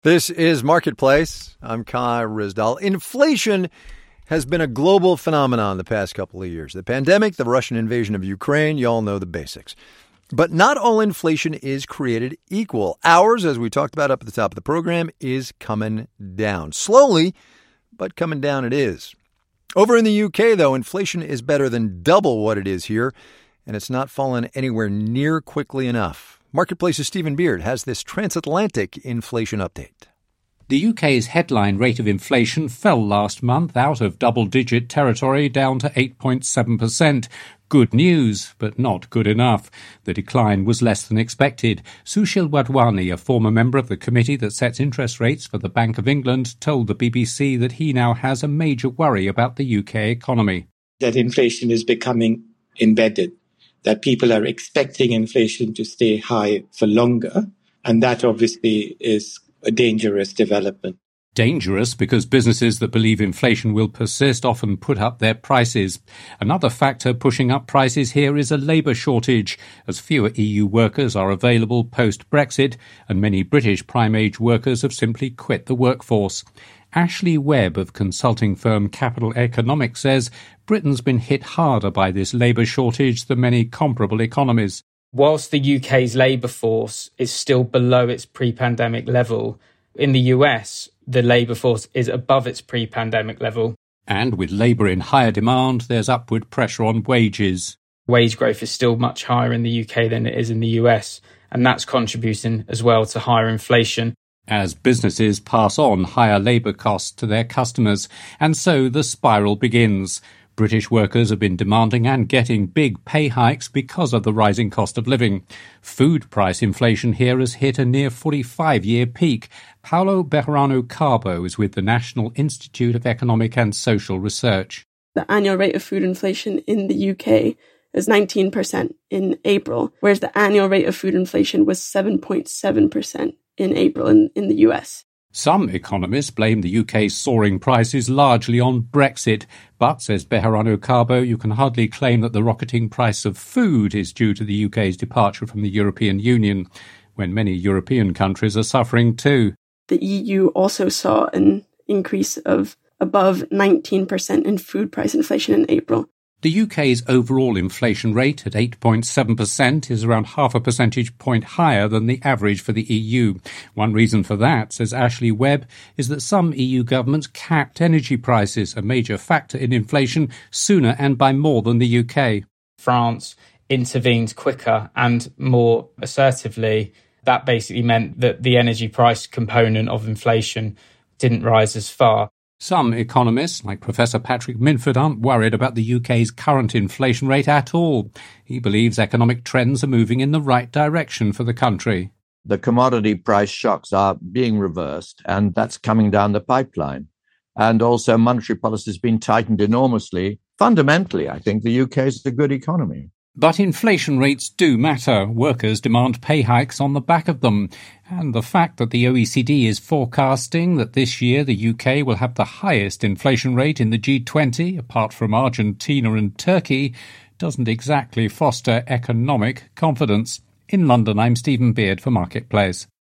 This is Marketplace. I'm Kai Ryssdal. Inflation has been a global phenomenon the past couple of years. The pandemic, the Russian invasion of Ukraine, you all know the basics. But not all inflation is created equal. Ours, as we talked about up at the top of the program, is coming down. Slowly, but coming down it is. Over in the UK, though, inflation is better than double what it is here, and it's not fallen anywhere near quickly enough. Marketplace's Stephen Beard has this transatlantic inflation update. The UK's headline rate of inflation fell last month out of double-digit territory down to 8.7%. Good news, but not good enough. The decline was less than expected. Sushil Wadhwani, a former member of the committee that sets interest rates for the Bank of England, told the BBC that he now has a major worry about the UK economy. That inflation is becoming embedded, that people are expecting inflation to stay high for longer, and that obviously is a dangerous development. Dangerous because businesses that believe inflation will persist often put up their prices. Another factor pushing up prices here is a labour shortage, as fewer EU workers are available post-Brexit, and many British prime-age workers have simply quit the workforce. Ashley Webb of consulting firm Capital Economics says Britain's been hit harder by this labour shortage than many comparable economies. Whilst the UK's labour force is still below its pre-pandemic level, in the US, the labour force is above its pre-pandemic level. And with labour in higher demand, there's upward pressure on wages. Wage growth is still much higher in the UK than it is in the US, and that's contributing as well to higher inflation. As businesses pass on higher labour costs to their customers, and so the spiral begins. British workers have been demanding and getting big pay hikes because of the rising cost of living. Food price inflation here has hit a near 45-year peak. Paolo Bejarano Carbo is with the National Institute of Economic and Social Research. The annual rate of food inflation in the UK is 19% in April, whereas the annual rate of food inflation was 7.7% in April in the US. Some economists blame the UK's soaring prices largely on Brexit, but, says Bejarano Carbo, you can hardly claim that the rocketing price of food is due to the UK's departure from the European Union, when many European countries are suffering too. The EU also saw an increase of above 19% in food price inflation in April. The UK's overall inflation rate at 8.7% is around half a percentage point higher than the average for the EU. One reason for that, says Ashley Webb, is that some EU governments capped energy prices, a major factor in inflation, sooner and by more than the UK. France intervened quicker and more assertively. That basically meant that the energy price component of inflation didn't rise as far. Some economists, like Professor Patrick Minford, aren't worried about the UK's current inflation rate at all. He believes economic trends are moving in the right direction for the country. The commodity price shocks are being reversed, and that's coming down the pipeline. And also monetary policy has been tightened enormously. Fundamentally, I think the UK is a good economy. But inflation rates do matter. Workers demand pay hikes on the back of them. And the fact that the OECD is forecasting that this year the UK will have the highest inflation rate in the G20, apart from Argentina and Turkey, doesn't exactly foster economic confidence. In London, I'm Stephen Beard for Marketplace.